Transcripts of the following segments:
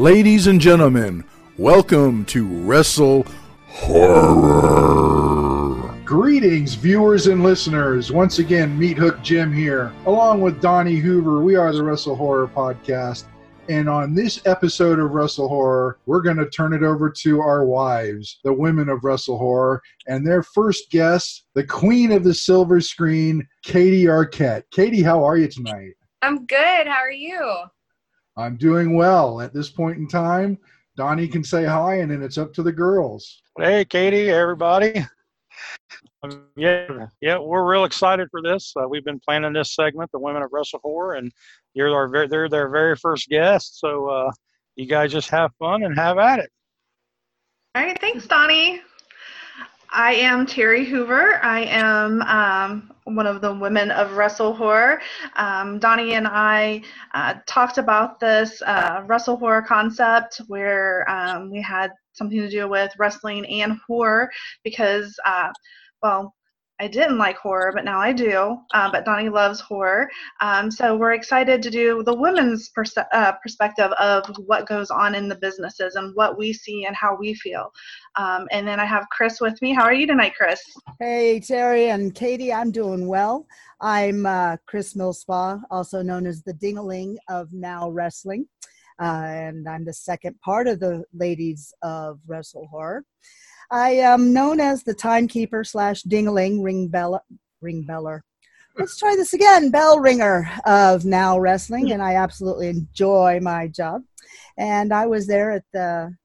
Ladies and gentlemen, welcome to Wrestle Horror. Greetings, viewers and listeners. Once again, Meat Hook Jim here. Along with Donnie Hoover, we are the Wrestle Horror Podcast. And on this episode of Wrestle Horror, we're going to turn it over to our wives, the women of Wrestle Horror, and their first guest, the queen of the silver screen, Katie Arquette. Katie, how are you tonight? I'm good. How are you? I'm doing well. At this point in time, Donnie can say hi, and then it's up to the girls. Hey, Katie, everybody. Yeah, we're real excited for this. We've been planning this segment, the Women of Wrestle Horror, and they're their very first guest. So you guys just have fun and have at it. All right. Thanks, Donnie. I am Terry Hoover. I am one of the women of Wrestle Horror. Donnie and I talked about this Wrestle Horror concept where we had something to do with wrestling and horror because, I didn't like horror, but now I do. But Donnie loves horror. So we're excited to do the women's perspective of what goes on in the businesses and what we see and how we feel. And then I have Chris with me. How are you tonight, Chris? Hey, Terry and Katie, I'm doing well. I'm Chris Millspaw, also known as the Ding-a-ling of Now Wrestling. And I'm the second part of the Ladies of Wrestle Horror. I am known as the timekeeper / ding-a-ling ring beller. Let's try this again. Bell ringer of Now Wrestling, and I absolutely enjoy my job. And I was there at the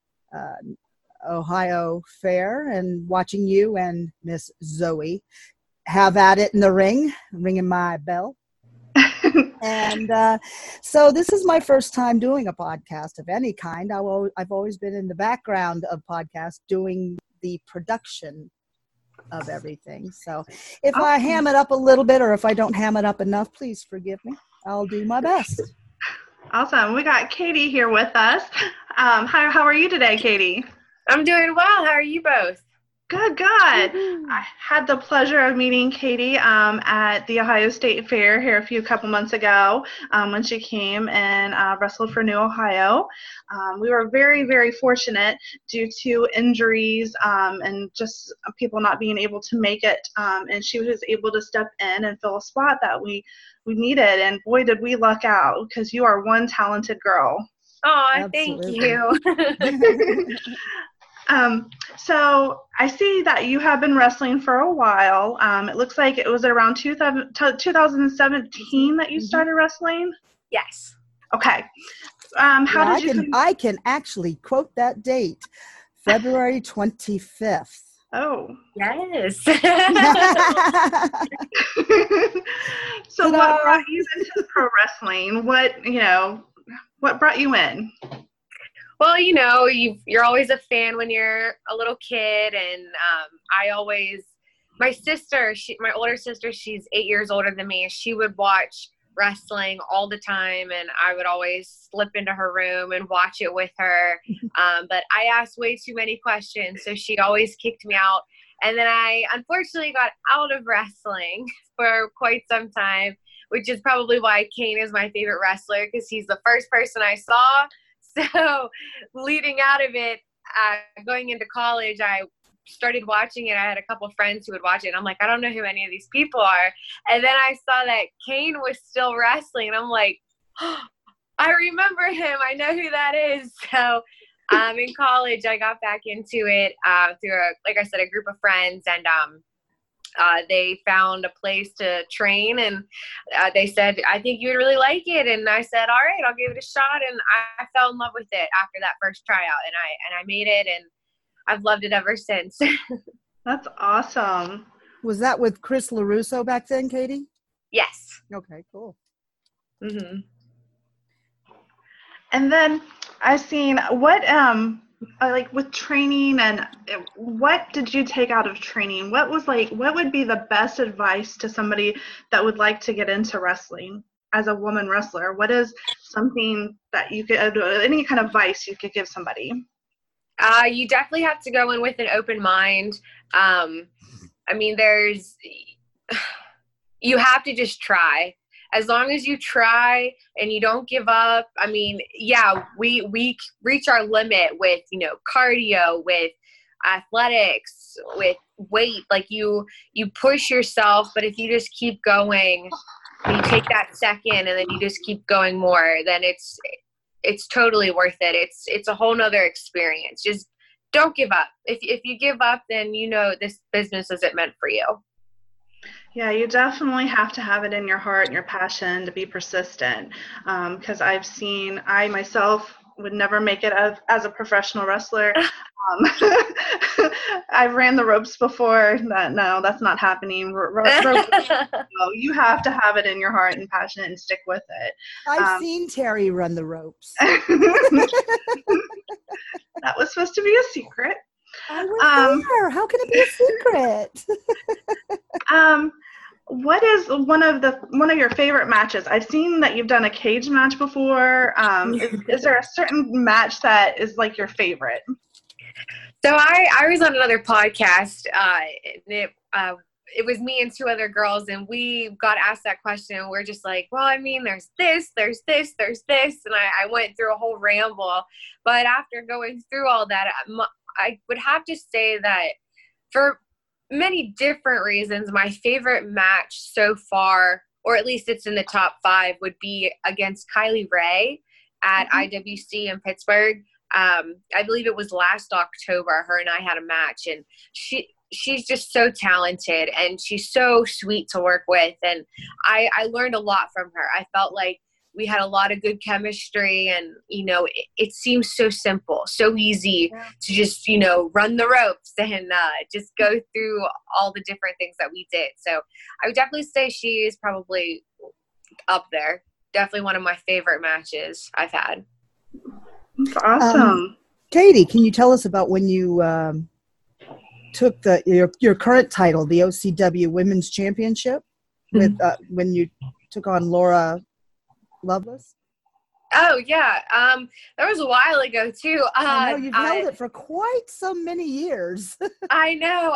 Ohio Fair and watching you and Miss Zoe have at it in the ring, ringing my bell. And so this is my first time doing a podcast of any kind. I've always been in the background of podcasts doing the production of everything. So if I ham it up a little bit or if I don't ham it up enough, please forgive me. I'll do my best. Awesome. We got Katie here with us. How are you today, Katie? I'm doing well. How are you both? Good. I had the pleasure of meeting Katie at the Ohio State Fair here a couple months ago when she came and wrestled for New Ohio. We were very, very fortunate due to injuries and just people not being able to make it. And she was able to step in and fill a spot that we needed. And boy, did we luck out because you are one talented girl. Oh, thank you. So I see that you have been wrestling for a while. It looks like it was around 2017 that you started wrestling? Yes. Okay. I can actually quote that date, February 25th. Oh. Yes. So what brought you into pro wrestling? What brought you in? Well, you're always a fan when you're a little kid, and my older sister, she's 8 years older than me, and she would watch wrestling all the time, and I would always slip into her room and watch it with her, but I asked way too many questions, so she always kicked me out, and then I unfortunately got out of wrestling for quite some time, which is probably why Kane is my favorite wrestler, because he's the first person I saw. So leading out of it, going into college, I started watching it. I had a couple friends who would watch it. And I'm like, I don't know who any of these people are. And then I saw that Kane was still wrestling. And I'm like, oh, I remember him. I know who that is. So in college, I got back into it through, like I said, a group of friends. And they found a place to train, and they said, I think you would really like it. And I said, all right, I'll give it a shot. And I fell in love with it after that first tryout, and I made it, and I've loved it ever since. That's awesome. Was that with Chris LaRusso back then, Katie? Yes. Okay, cool. Mm-hmm. And then I've seen what like with training, and what did you take out of training? What would be the best advice to somebody that would like to get into wrestling as a woman wrestler? What is something that you could, any kind of advice you could give somebody? You definitely have to go in with an open mind. You have to just try. as long as you try and you don't give up. I mean, yeah, we reach our limit with, cardio, with athletics, with weight. Like you push yourself, but if you just keep going, and you take that second and then you just keep going more, then it's totally worth it. It's a whole nother experience. Just don't give up. If you give up, then this business isn't meant for you. Yeah, you definitely have to have it in your heart and your passion to be persistent. Because I myself would never make it as a professional wrestler. I've ran the ropes before. No, that's not happening. No, you have to have it in your heart and passion and stick with it. I've seen Terry run the ropes. That was supposed to be a secret. I was there. How can it be a secret? What is one of your favorite matches? I've seen that you've done a cage match before. Is there a certain match that is like your favorite? So I was on another podcast, and it was me and two other girls, and we got asked that question, and we're just like, well, I mean, there's this, and I went through a whole ramble. But after going through all that, I would have to say that for many different reasons, my favorite match so far, or at least it's in the top 5, would be against Kylie Rae at IWC in Pittsburgh. I believe it was last October. Her and I had a match, and she's just so talented, and she's so sweet to work with, and I learned a lot from her. I felt like we had a lot of good chemistry, and it seems so simple, so easy to just run the ropes and just go through all the different things that we did. So I would definitely say she is probably up there. Definitely one of my favorite matches I've had. That's awesome. Katie, can you tell us about when you took your current title, the OCW Women's Championship, with when you took on Laura Lovelace? Oh yeah, that was a while ago too. I know you've held it for quite so many years. I know.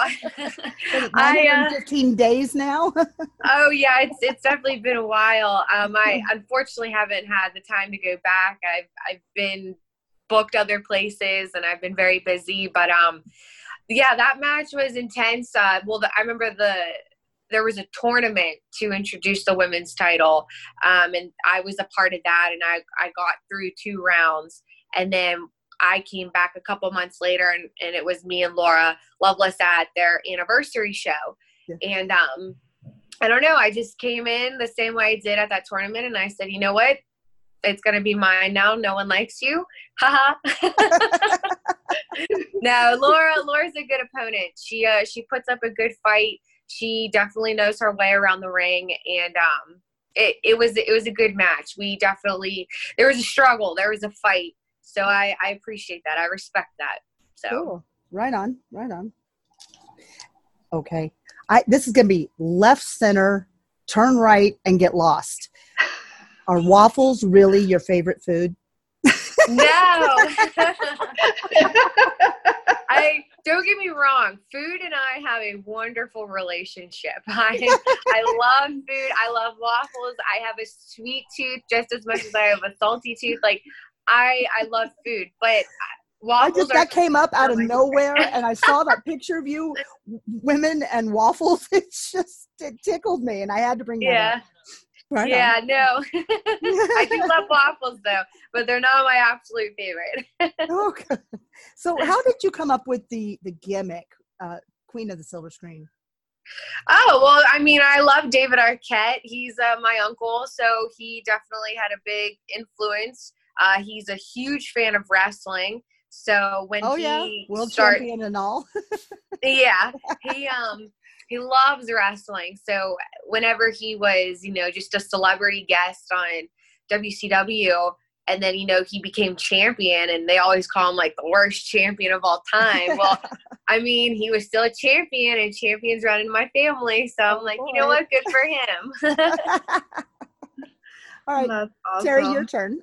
915 days now. Oh yeah, it's definitely been a while. I unfortunately haven't had the time to go back. I've been booked other places, and I've been very busy. But yeah, that match was intense. I remember there was a tournament to introduce the women's title, and I was a part of that, and I got through 2 rounds, and then I came back a couple months later, and it was me and Laura Lovelace at their anniversary show. Yeah. And I don't know, I just came in the same way I did at that tournament, and I said, you know what? It's going to be mine now. No one likes you. Haha. No, Laura's a good opponent. She puts up a good fight. She definitely knows her way around the ring, and it was a good match. There was a struggle, there was a fight. So I appreciate that. I respect that. So cool. Right on. Okay. This is going to be left, center, turn right, and get lost. Are waffles really your favorite food? No. Don't get me wrong. Food and I have a wonderful relationship. I love food. I love waffles. I have a sweet tooth just as much as I have a salty tooth. Like I love food, but waffles that came up out of nowhere, and I saw that picture of you, women and waffles. It tickled me, and I had to bring that up. Right yeah, on. No. I do love waffles, though, but they're not my absolute favorite. Okay. So how did you come up with the gimmick, Queen of the Silver Screen? Oh, well, I mean, I love David Arquette. He's my uncle, so he definitely had a big influence. He's a huge fan of wrestling. So when world champion and all. Yeah, he loves wrestling. So whenever he was, just a celebrity guest on WCW, and then, he became champion, and they always call him like the worst champion of all time. Well, I mean, he was still a champion, and champions run in my family. So I'm like, you know what? Good for him. All right, That's awesome. Terry, your turn.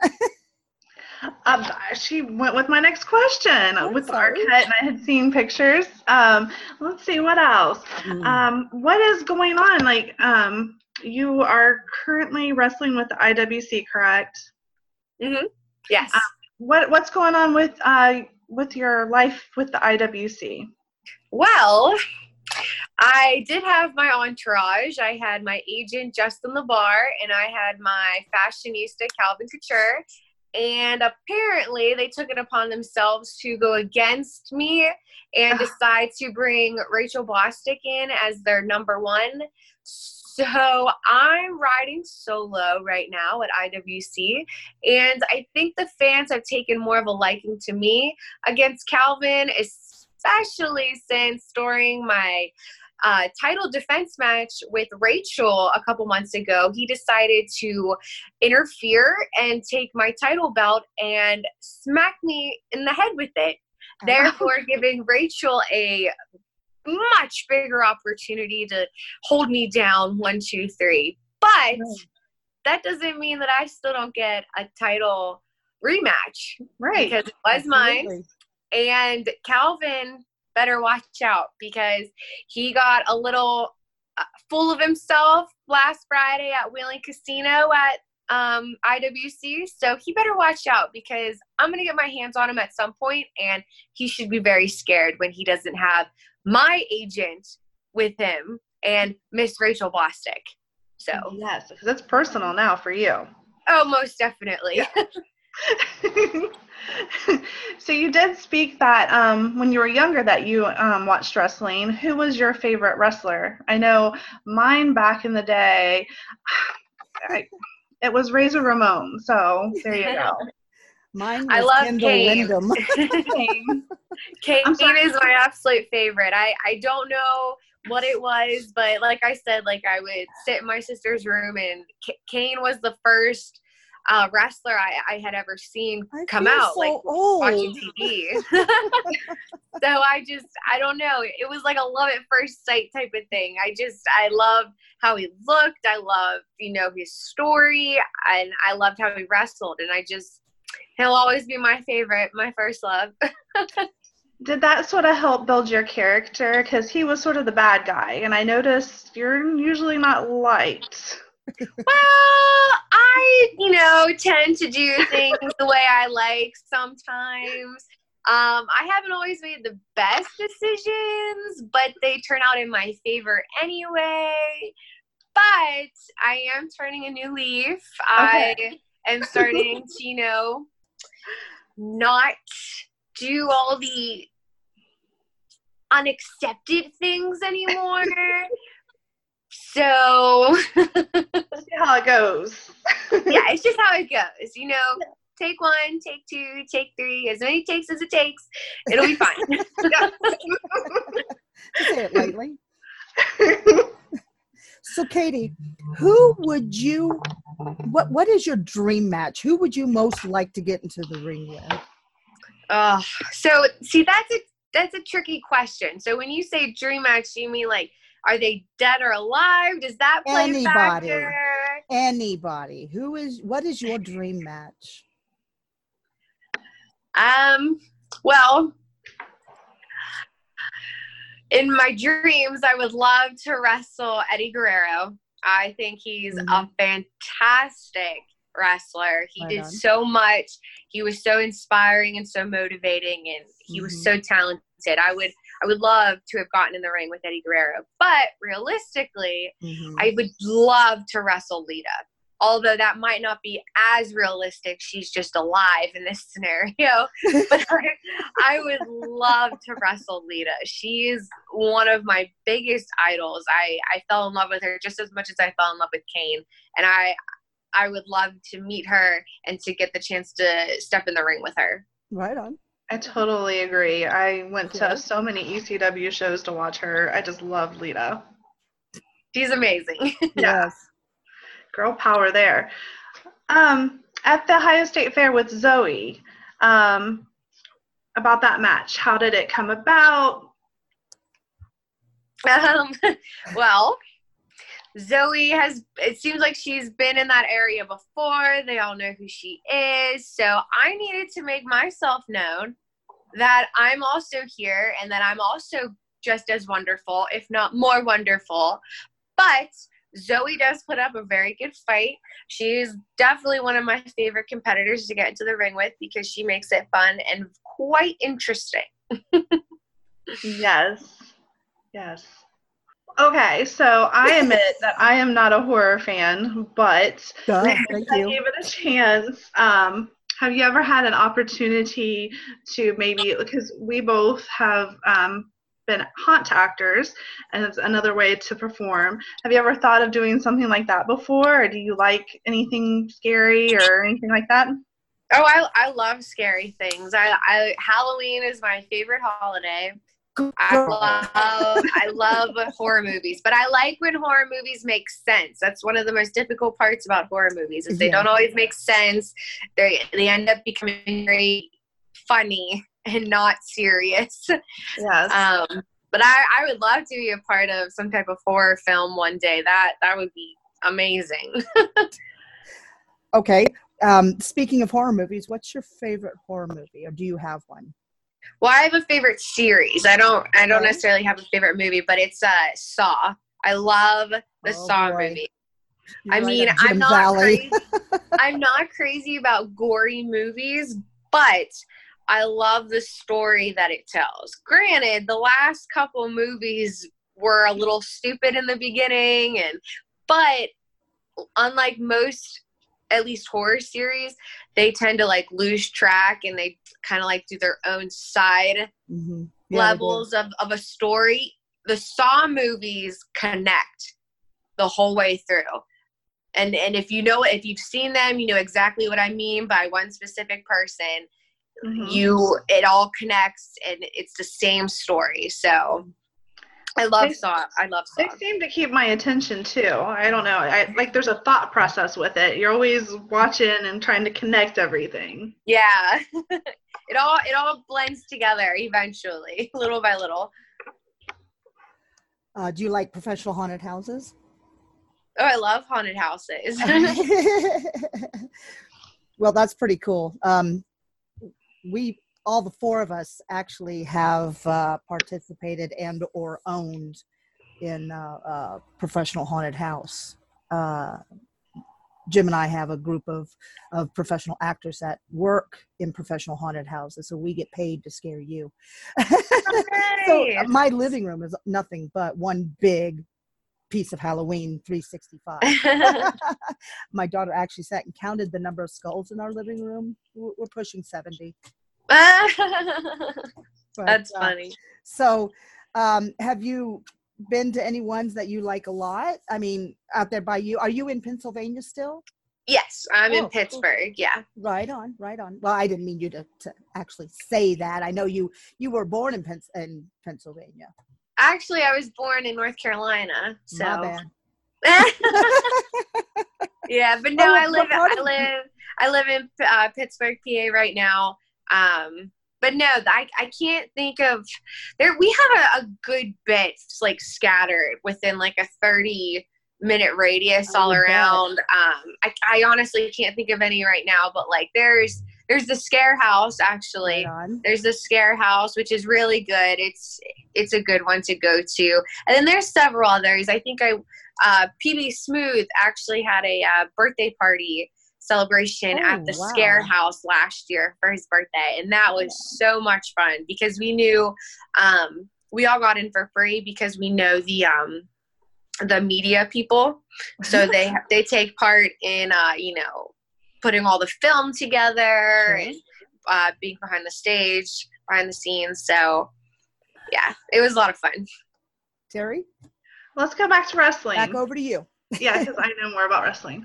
She went with my next question with Arquette, and I had seen pictures. Let's see what else. What is going on? Like, you are currently wrestling with the IWC, correct? Mm-hmm. Yes. What's going on with your life with the IWC? Well, I did have my entourage. I had my agent, Justin LeBar, and I had my fashionista, Calvin Couture. And apparently they took it upon themselves to go against me and decide to bring Rachel Bostic in as their number one. So I'm riding solo right now at IWC, and I think the fans have taken more of a liking to me against Calvin, especially since during my title defense match with Rachel a couple months ago, he decided to interfere and take my title belt and smack me in the head with it, therefore giving Rachel a much bigger opportunity to hold me down 1, 2, 3. But that doesn't mean that I still don't get a title rematch, Right? Because it was mine, and Calvin better watch out because he got a little full of himself last Friday at Wheeling Casino at IWC. So he better watch out because I'm going to get my hands on him at some point, and he should be very scared when he doesn't have my agent with him and Miss Rachel Bostic. So yes, because it's personal now for you. Oh, most definitely. Yeah. So you did speak that when you were younger that you watched wrestling. Who was your favorite wrestler? I know mine back in the day, it was Razor Ramon. So there you go. Mine was I love Kendall Kane. Windham. Kane is my absolute favorite. I don't know what it was, but like I said, like I would sit in my sister's room, and Kane was the first wrestler I had ever seen come out, so like old. watching TV. So I don't know. It was like a love at first sight type of thing. I loved how he looked. I loved, his story, and I loved how he wrestled. And he'll always be my favorite, my first love. Did that sort of help build your character? Because he was sort of the bad guy, and I noticed you're usually not liked. Well, I, tend to do things the way I like sometimes. I haven't always made the best decisions, but they turn out in my favor anyway. But I am turning a new leaf. Okay. I am starting to, not do all the unaccepted things anymore. So see how it goes. Yeah, it's just how it goes. Take 1, take 2, take 3, as many takes as it takes. It'll be fine. Say it lightly. So, Katie, what is your dream match? Who would you most like to get into the ring with? So see, that's a tricky question. So when you say dream match, do you mean like, are they dead or alive? Does that play a factor? Anybody. What is your dream match? Well, in my dreams, I would love to wrestle Eddie Guerrero. I think he's a fantastic wrestler. He did so much. He was so inspiring and so motivating, and he was so talented. I would love to have gotten in the ring with Eddie Guerrero, but realistically, I would love to wrestle Lita. Although that might not be as realistic. She's just alive in this scenario. But I would love to wrestle Lita. She is one of my biggest idols. I fell in love with her just as much as I fell in love with Kane. And I would love to meet her and to get the chance to step in the ring with her. Right on. I totally agree. I went to so many ECW shows to watch her. I just love Lita. She's amazing. Yes. Girl power there. At the Ohio State Fair with Zoe, about that match, how did it come about? Well, Zoe it seems like she's been in that area before. They all know who she is. So I needed to make myself known that I'm also here and that I'm also just as wonderful, if not more wonderful. But Zoe does put up a very good fight. She's definitely one of my favorite competitors to get into the ring with because she makes it fun and quite interesting. Yes. Yes. Okay, so I admit that I am not a horror fan, but Duh, I thank gave you. it a chance. Have you ever had an opportunity to maybe, because we both have been haunt actors, and it's another way to perform. Have you ever thought of doing something like that before, or do you like anything scary or anything like that? Oh, I love scary things. Halloween is my favorite holiday. I love horror movies, but I like when horror movies make sense. That's one of the most difficult parts about horror movies is they don't always make sense. They end up becoming very funny and not serious. Yes. But I would love to be a part of some type of horror film one day. That would be amazing. Okay. Speaking of horror movies, what's your favorite horror movie, or do you have one? Well, I have a favorite series. I don't necessarily have a favorite movie, but it's Saw. I love the Saw movie. I mean, I'm not crazy. I'm not crazy about gory movies, but I love the story that it tells. Granted, the last couple movies were a little stupid in the beginning, but unlike most, at least horror series, they tend to like lose track and they kind of like do their own side levels of a story. The Saw movies connect the whole way through. And if you've seen them, you know exactly what I mean by one specific person. It all connects and it's the same story. So I love Saw. They seem to keep my attention too. I don't know. There's a thought process with it. You're always watching and trying to connect everything. Yeah. It all blends together eventually, little by little. Do you like professional haunted houses? Oh, I love haunted houses. Well, that's pretty cool. All the four of us actually have participated and or owned in a professional haunted house. Jim and I have a group of professional actors that work in professional haunted houses, so we get paid to scare you. So my living room is nothing but one big piece of Halloween 365. My daughter actually sat and counted the number of skulls in our living room. We're pushing 70. That's funny. So have you been to any ones that you like a lot? I mean, out there by you. Are you in Pennsylvania still? Yes, I'm in Pittsburgh. Yeah. Right on. Well, I didn't mean you to actually say that. I know you were born in Pennsylvania. Actually, I was born in North Carolina. So. My bad. Yeah, but no, I live in Pittsburgh, PA right now. But no, I can't think of there. We have a good bit like scattered within like a 30-minute radius all around. I honestly can't think of any right now, but like there's the Scare House actually. Right on. There's the Scare House, which is really good. It's a good one to go to. And then there's several others. I think PB Smooth actually had a birthday party celebration at the Scare House last year for his birthday, and that was so much fun because we knew we all got in for free because we know the media people, so they take part in putting all the film together and being behind the scenes. So yeah, it was a lot of fun. Terry, let's go back to wrestling. Back over to you. Yeah, because I know more about wrestling.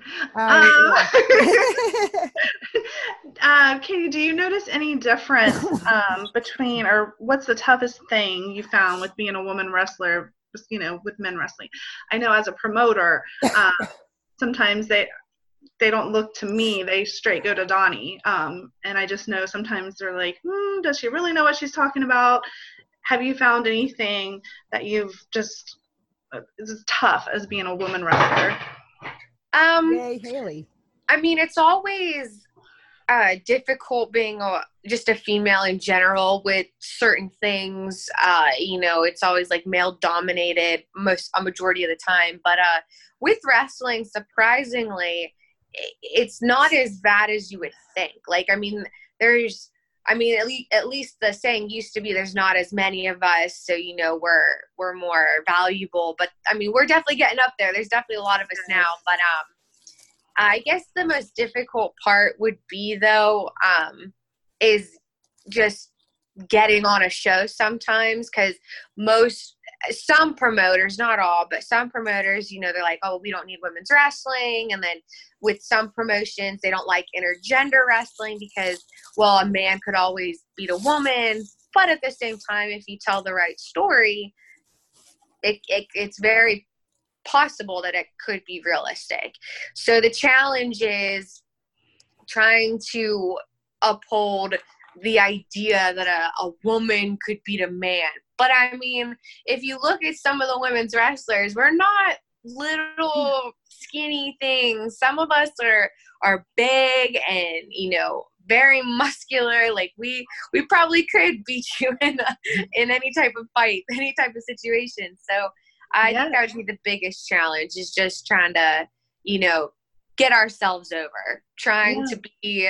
Katie, do you notice any difference between, or what's the toughest thing you found with being a woman wrestler, with men wrestling? I know as a promoter, sometimes they don't look to me, they straight go to Donnie. And I just know sometimes they're like, does she really know what she's talking about? Have you found anything that you've just is tough as being a woman wrestler? Yay, Haley. I mean, it's always difficult being just a female in general with certain things. It's always like male dominated a majority of the time. But with wrestling, surprisingly, it's not as bad as you would think. Like, I mean, at least the saying used to be there's not as many of us, so we're more valuable. But I mean, we're definitely getting up there. There's definitely a lot of us now. But I guess the most difficult part would be, though, is just getting on a show sometimes, because some promoters, not all, but some promoters, they're like, oh, we don't need women's wrestling. And then with some promotions, they don't like intergender wrestling because, well, a man could always beat a woman. But at the same time, if you tell the right story, it's very possible that it could be realistic. So the challenge is trying to uphold the idea that a woman could beat a man. But I mean, if you look at some of the women's wrestlers, we're not little skinny things. Some of us are big and very muscular. Like we probably could beat you in any type of fight, any type of situation. So I think that would be the biggest challenge, is just trying to, get ourselves over, trying to be,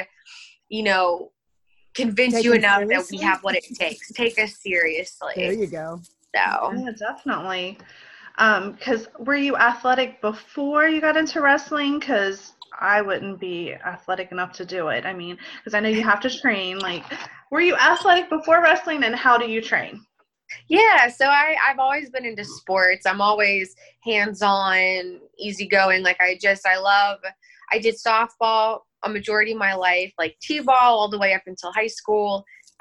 convince you enough that we have what it takes. Take us seriously. There you go. So yeah, definitely. Because were you athletic before you got into wrestling? Because I wouldn't be athletic enough to do it. I mean, because I know you have to train. Like, were you athletic before wrestling, and how do you train? Yeah, so I've always been into sports. I'm always hands-on, easygoing. Like I did softball a majority of my life, like t-ball all the way up until high school.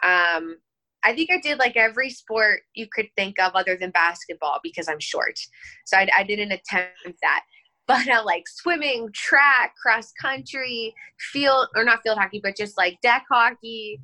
I think I did like every sport you could think of other than basketball because I'm short. So I didn't attempt that. But like swimming, track, cross country, not field hockey, but just like deck hockey,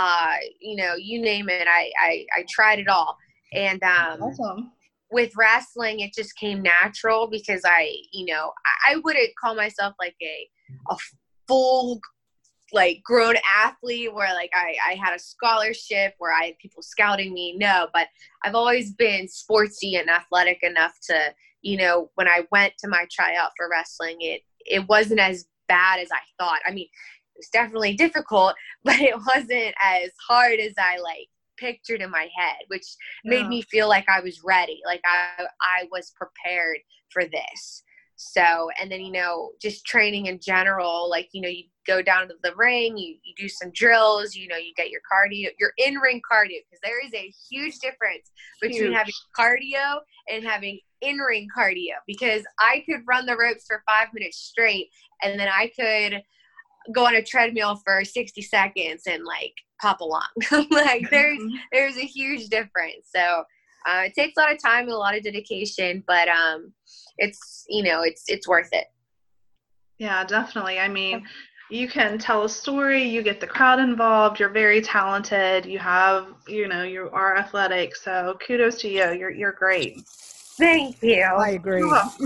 you name it. I tried it all. And Awesome. with wrestling, it just came natural because I wouldn't call myself like a full like grown athlete where like I had a scholarship where I had people scouting me. No, but I've always been sportsy and athletic enough to, when I went to my tryout for wrestling, it wasn't as bad as I thought. I mean, it was definitely difficult, but it wasn't as hard as I like pictured in my head, which made me feel like I was ready. Like I was prepared for this. So, and then, just training in general, like, you go down to the ring, you do some drills, you get your cardio, your in-ring cardio, because there is a huge difference between having cardio and having in-ring cardio, because I could run the ropes for 5 minutes straight, and then I could go on a treadmill for 60 seconds and like pop along. Like there's a huge difference. So it takes a lot of time and a lot of dedication, but it's worth it. Yeah, definitely. I mean, you can tell a story, you get the crowd involved, you're very talented, you have, you are athletic. So kudos to you. You're great. Thank you. I agree.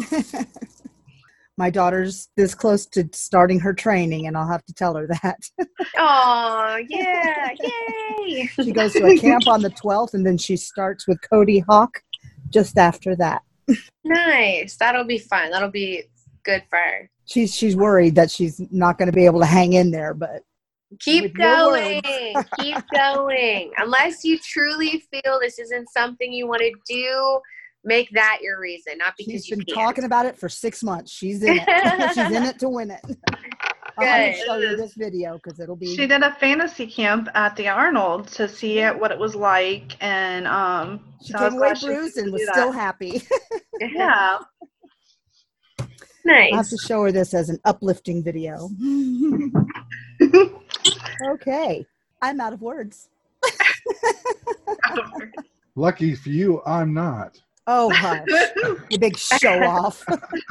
My daughter's this close to starting her training, and I'll have to tell her that. Oh, yeah. Yay. She goes to a camp on the 12th, and then she starts with Cody Hawk just after that. Nice. That'll be fun. That'll be good for her. She's worried that she's not going to be able to hang in there, but keep going. Keep going. Unless you truly feel this isn't something you want to do, make that your reason, not because she's been talking about it for 6 months. She's in it. She's in it to win it. I'll show you this video because it'll be. She did a fantasy camp at the Arnold to see what it was like, and she came away bruised and was still happy. Yeah. Nice. I'll have to show her this as an uplifting video. Okay, I'm out of words. Lucky for you, I'm not. Oh, hush. You big show off.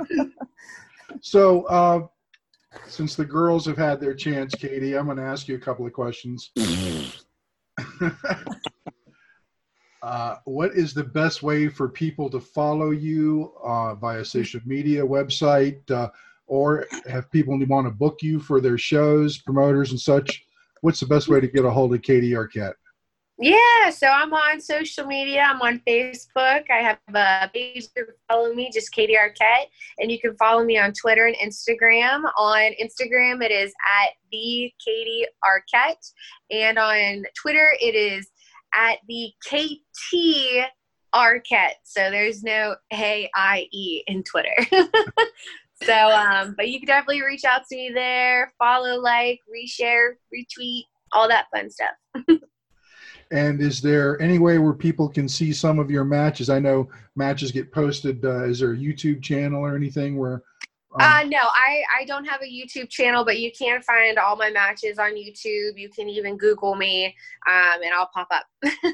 So, since the girls have had their chance, Katie, I'm going to ask you a couple of questions. What is the best way for people to follow you via social media, website? or have people who want to book you for their shows, promoters and such, what's the best way to get a hold of Katie Arquette? Yeah, so I'm on social media. I'm on Facebook. I have a page to follow me, just Katie Arquette. And you can follow me on Twitter and Instagram. On Instagram, it is at the Katie Arquette. And on Twitter, it is at the KT Arquette. So there's no AIE in Twitter. So, but you can definitely reach out to me there, follow, like, reshare, retweet, all that fun stuff. And is there any way where people can see some of your matches? I know matches get posted. Is there a YouTube channel or anything where? No, I don't have a YouTube channel, but you can find all my matches on YouTube. You can even Google me, and I'll pop up.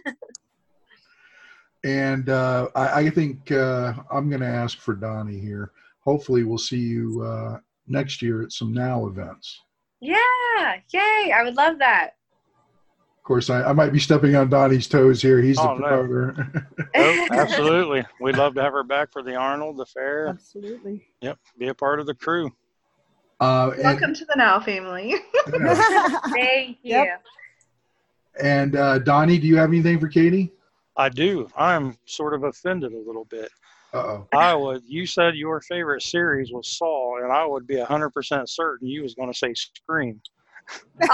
And I think I'm going to ask for Donnie here. Hopefully we'll see you next year at some NOW events. Yeah, yay. I would love that. Of course, I might be stepping on Donnie's toes here. He's the promoter. Oh, absolutely. We'd love to have her back for the Arnold, the fair. Absolutely. Yep, be a part of the crew. Welcome to the NOW family. Thank you. Yep. And Donnie, do you have anything for Katie? I do. I'm sort of offended a little bit. Uh-oh. You said your favorite series was Saw, and I would be 100% certain you was going to say Scream. Well,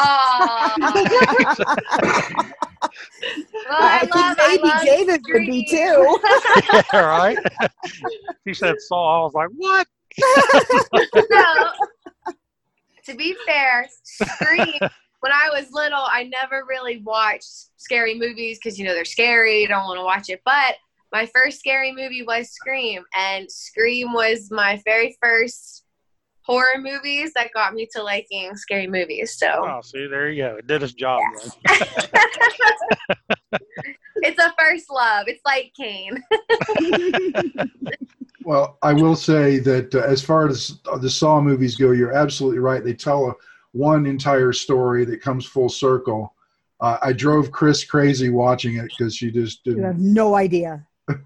I think maybe David would be too. Yeah, right? She said Saw. I was like, what? No, to be fair, Scream, when I was little, I never really watched scary movies because, they're scary. I don't want to watch it. But my first scary movie was Scream, and Scream was my very first horror movies that got me to liking scary movies. So, oh, see, there you go. It did its job. Yes. It's a first love. It's like Kane. Well, I will say that as far as the Saw movies go, you're absolutely right. They tell one entire story that comes full circle. I drove Chris crazy watching it because she just didn't. You have no idea.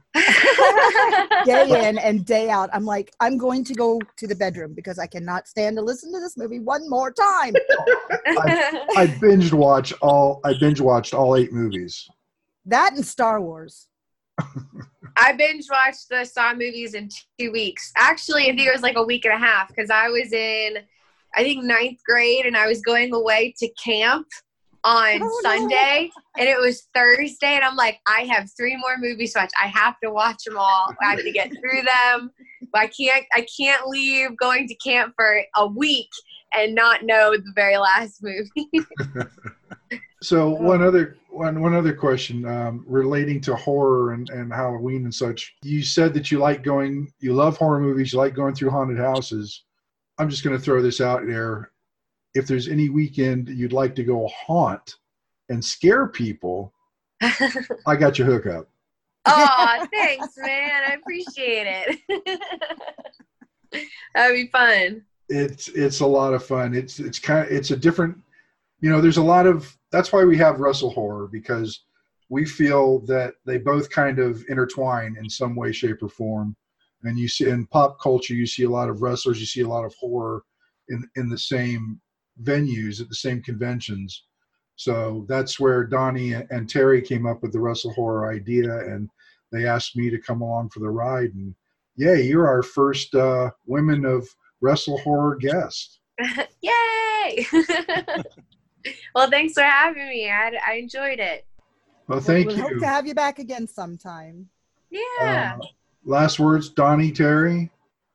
Day in and day out, I'm like, I'm going to go to the bedroom because I cannot stand to listen to this movie one more time. I binge watched all 8 movies. That and Star Wars. I binge watched the Saw movies in 2 weeks. Actually, I think it was like a week and a half because I was in, I think, 9th grade, and I was going away to camp on Sunday, and it was Thursday, and I'm like, I have 3 more movies to watch. I have to watch them all. I have to get through them. But I can't leave going to camp for a week and not know the very last movie. So one other question relating to horror and Halloween and such. You said that you love horror movies, you like going through haunted houses. I'm just going to throw this out there. If there's any weekend you'd like to go haunt and scare people, I got your hookup. Oh, thanks, man. I appreciate it. That'd be fun. It's a lot of fun. It's a different, there's a lot of, that's why we have Wrestle Horror, because we feel that they both kind of intertwine in some way, shape, or form. And you see in pop culture, you see a lot of wrestlers, you see a lot of horror in the same venues at the same conventions. So that's where Donnie and Terry came up with the Wrestle Horror idea, and they asked me to come along for the ride. And yeah, you're our first Women of Wrestle Horror guest. Yay! Well, thanks for having me. I enjoyed it. Well, thank We'll you. hope to have you back again sometime. Yeah. Last words, Donnie, Terry.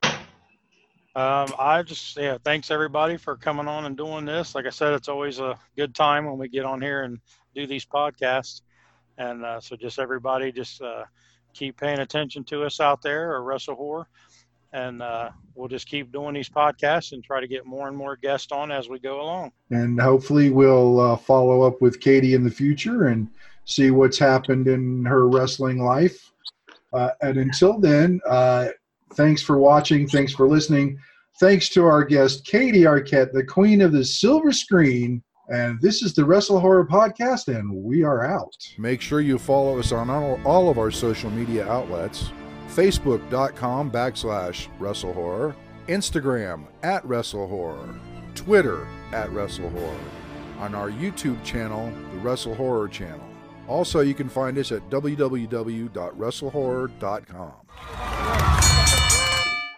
Thanks everybody for coming on and doing this. Like I said, it's always a good time when we get on here and do these podcasts. And so just everybody keep paying attention to us out there or Wrestle Horror. And we'll just keep doing these podcasts and try to get more and more guests on as we go along. And hopefully we'll follow up with Katie in the future and see what's happened in her wrestling life. And until then, thanks for watching. Thanks for listening. Thanks to our guest, Katie Arquette, the queen of the silver screen. And this is the Wrestle Horror Podcast, and we are out. Make sure you follow us on all of our social media outlets. Facebook.com/Wrestle Horror, Instagram at WrestleHorror, Twitter at WrestleHorror, on our YouTube channel, the Wrestle Horror Channel. Also, you can find us at www.wrestlehorror.com.